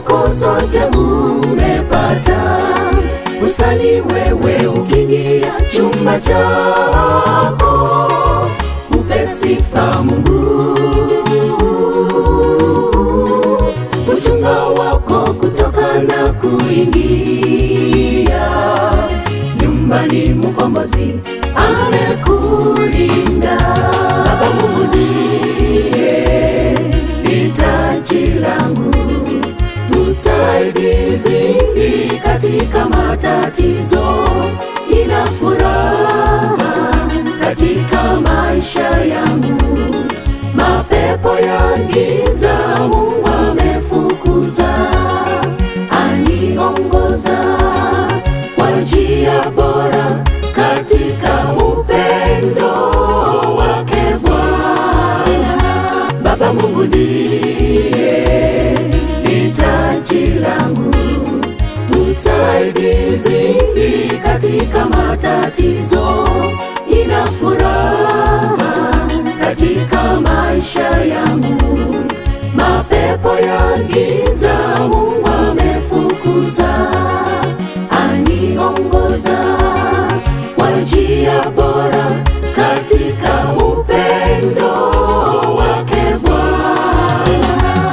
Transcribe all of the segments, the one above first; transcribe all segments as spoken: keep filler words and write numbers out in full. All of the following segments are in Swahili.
zako zote umepata. Usali wewe ukiingia chumba chako, upe sifa Mungu. Uchunga wako kutoka na kuingia nyumbani, Mkombozi amekulinda. Baba Mungu ndiye hitaji langu, msaidizi katika matatizo, ina furaha katika maisha yangu. Mapepo ya giza Mungu amefukuza, aniongoza kwa njia bora katika upendo wake Bwana. Baba Mungu ndiye hitaji langu, msaidizi katika matatizo, ina furaha katika maisha yangu. Mapepo ya giza Mungu amefukuza, aniongoza kwa njia bora katika upendo wake Bwana.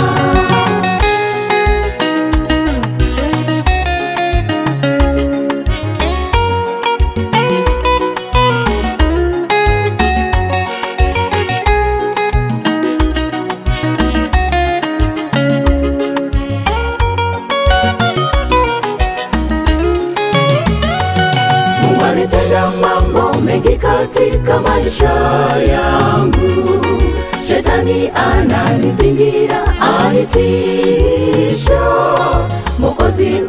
Alitenda mambo mengi katika maisha yangu. Shetani ananizingira, anitisha. Mwokozi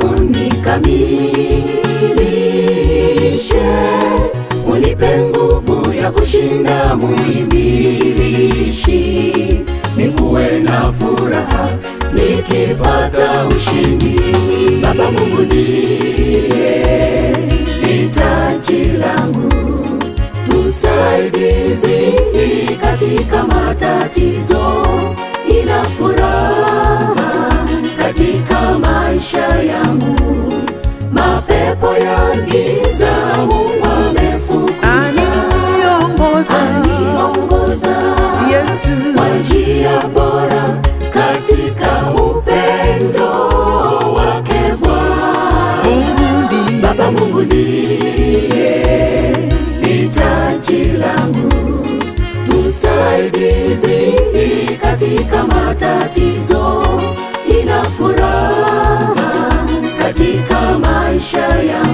unikamilishe, unipe nguvu ya kushinda muibilishi. Nikuwe na furaha nikipata ushindi. Baba Mungu ndiye hitaji langu, msaidizi katika matatizo, ina furaha katika maisha yangu. Mapepo ya giza Mungu amefukuza, aniongoza, aniongoza Yesu kwa njia bora katika upendo wake Bwana. Baba Mungu ndiye hitaji langu, msaidizi katika matatizo, ina furaha katika maisha yangu.